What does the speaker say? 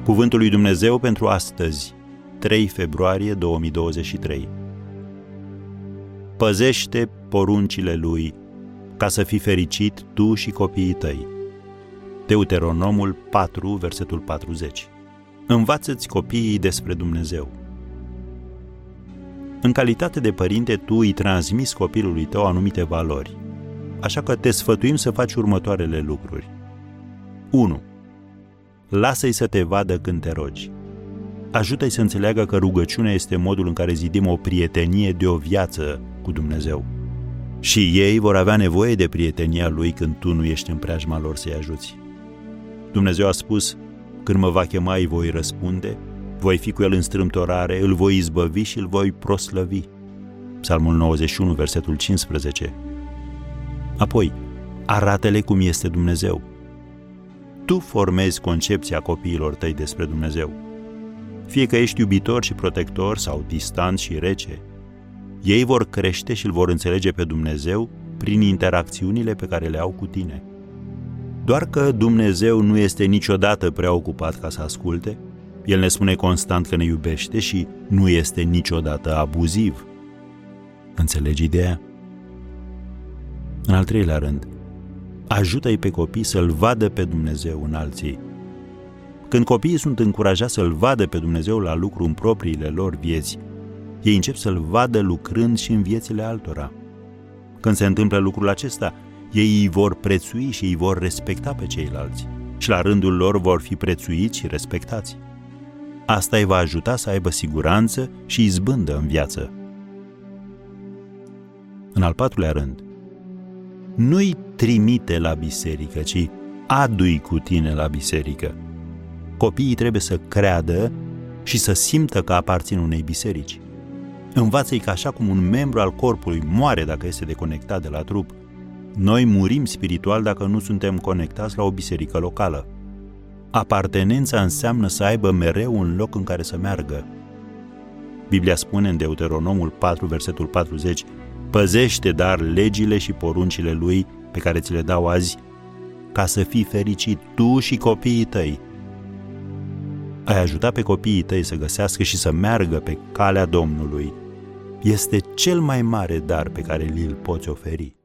Cuvântul lui Dumnezeu pentru astăzi, 3 februarie 2023. Păzește poruncile lui, ca să fii fericit tu și copiii tăi. Deuteronomul 4, versetul 40. Învață-ți copiii despre Dumnezeu. În calitate de părinte, tu îi transmiți copilului tău anumite valori, așa că te sfătuim să faci următoarele lucruri. 1. Lasă-i să te vadă când te rogi. Ajută-i să înțeleagă că rugăciunea este modul în care zidim o prietenie de o viață cu Dumnezeu. Și ei vor avea nevoie de prietenia lui când tu nu ești în preajma lor să-i ajuți. Dumnezeu a spus: când mă va chema, îi voi răspunde, voi fi cu el în strâmtorare, îl voi izbăvi și îl voi proslăvi. Psalmul 91, versetul 15. Apoi, arată-le cum este Dumnezeu. Tu formezi concepția copiilor tăi despre Dumnezeu. Fie că ești iubitor și protector sau distant și rece, ei vor crește și îl vor înțelege pe Dumnezeu prin interacțiunile pe care le au cu tine. Doar că Dumnezeu nu este niciodată prea ocupat ca să asculte, El ne spune constant că ne iubește și nu este niciodată abuziv. Înțelegi ideea? În al treilea rând, ajută-i pe copii să-L vadă pe Dumnezeu în alții. Când copiii sunt încurajați să-L vadă pe Dumnezeu la lucru în propriile lor vieți, ei încep să-L vadă lucrând și în viețile altora. Când se întâmplă lucrul acesta, ei îi vor prețui și îi vor respecta pe ceilalți și la rândul lor vor fi prețuiți și respectați. Asta îi va ajuta să aibă siguranță și izbândă în viață. În al patrulea rând, nu-i trimite la biserică, ci adu-i cu tine la biserică. Copiii trebuie să creadă și să simtă că aparțin unei biserici. Învață-i că așa cum un membru al corpului moare dacă este deconectat de la trup, noi murim spiritual dacă nu suntem conectați la o biserică locală. Apartenența înseamnă să aibă mereu un loc în care să meargă. Biblia spune în Deuteronomul 4, versetul 40: păzește dar legile și poruncile lui pe care ți le dau azi, ca să fii fericit tu și copiii tăi. Ai ajuta pe copiii tăi să găsească și să meargă pe calea Domnului. Este cel mai mare dar pe care li-l poți oferi.